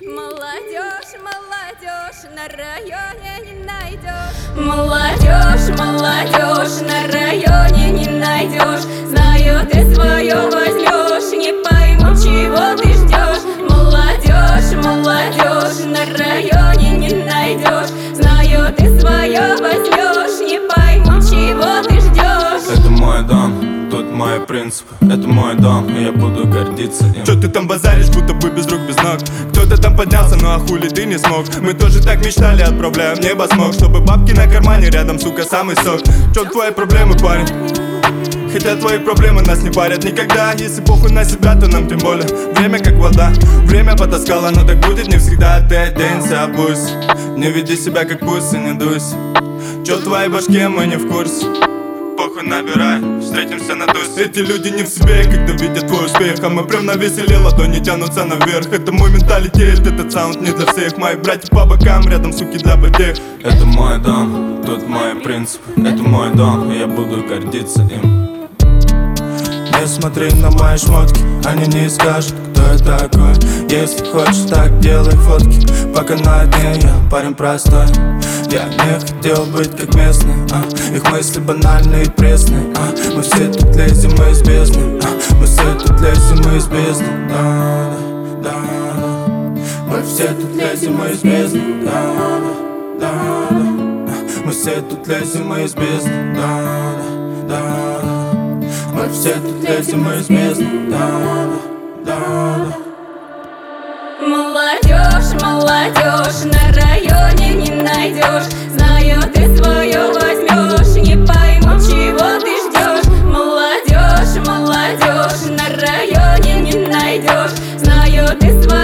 Молодежь, молодежь, на районе не найдешь. Молодежь, молодежь, на районе не найдешь. Знаю, ты свое возьмешь, не пойму, чего ты ждешь. Молодежь, молодежь, на районе не найдешь. Знаю, ты свое возьмешь, не пойму, чего ты ждешь. Это мой дом, тут мои принципы. Это мой дом, и я буду гордиться им. Чё ты там базаришь, будто бы без рук, без ног? Кто-то там поднялся, ну а хули ты не смог? Мы тоже так мечтали, отправляем в небо смог. Чтобы бабки на кармане, рядом, сука, самый сок. Чё твои проблемы, парень? Хотя твои проблемы нас не парят никогда. Если похуй на себя, то нам тем более. Время как вода, время потаскало, но так будет не всегда. Ты оденься, обуйся, не веди себя как пусть и не дуйся. Чё в твоей башке, мы не в курсе. Похуй, набирай, встретимся на тусе. Эти люди не в себе, когда видят твой успех. А мы прям навесили, ладони тянутся наверх. Это мой менталитет, этот саунд не для всех. Мои братья по бокам, рядом суки для потех. Это мой дом, тут мои принципы. Это мой дом, и я буду гордиться им. Не смотри на мои шмотки, они не скажут, кто я такой. Если хочешь, так делай фотки. Пока на дне я парень простой. Я не хотел быть как местные, их мысли банальные и пресные, мы все тут лезем из бездны, мы все тут лезем из бездны, да. Мы все тут лезем из бездны, да. Мы все тут лезем из бездны, да. Мы все тут лезем из бездны, да. Молодежь, молодежь, на районе не найдешь. Знаю, ты свое возьмешь, не пойму, чего ты ждешь. Молодежь, молодежь, на районе не найдешь. Знаю, ты свое